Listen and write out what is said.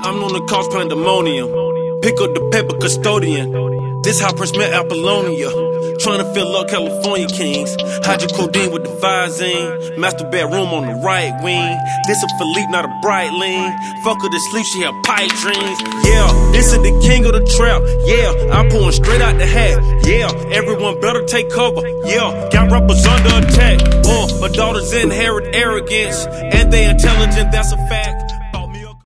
I'm on the cause pandemonium. Pick up the paper custodian. This how Prince met Apollonia. Tryna fill up California Kings. Hydrocodeine with the Visine. Master bedroom on the right wing. This a Philippe, not a bright lean. Fuck her to sleep, she have pipe dreams. Yeah, this is the king of the trap. Yeah, I'm pouring straight out the hat. Yeah, everyone better take cover. Yeah, got rappers under attack. My daughters inherit arrogance, and they intelligent, that's a fact.